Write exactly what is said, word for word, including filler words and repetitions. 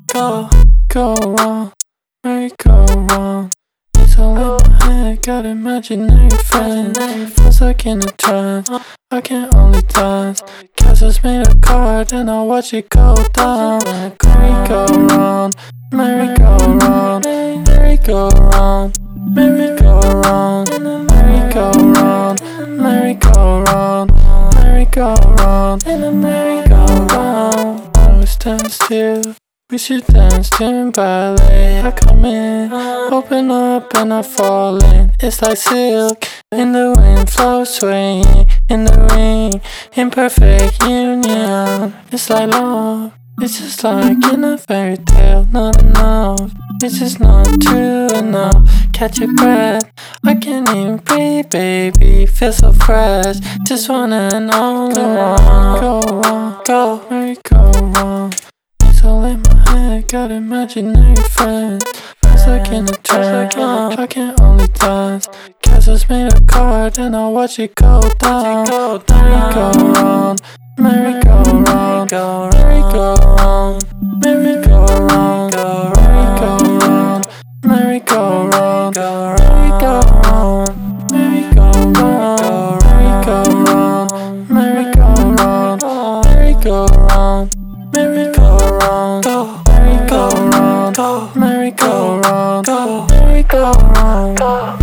Go, go wrong, merry go round. It's all in my head, got imaginary friends. I'm stuck in a trance, I can only dance. Castles made a card and I watch it go down. Merry go round, merry go round, merry go round, merry go round, merry go round, merry go round, merry go round, and a merry go round. I was stand still. We should dance to ballet. I come in, open up and I fall in. It's like silk in the wind, flow swaying in the ring, in perfect union. It's like love, it's just like in a fairy tale. Not enough, it's just not true enough. Catch your breath, I can't even breathe, baby. Feel so fresh, just wanna and only one. Go on, go, merry go wrong. It's all in my head, got imaginary friends. I'm stuck in a trance, I can only dance. Castles made a card and I watch it go down. Merry go round, merry go round, merry go round, merry go round, merry go round, merry go round, merry go round, merry go round, merry go round, merry go round, merry go round, merry go round, merry go round, merry go round, merry go round.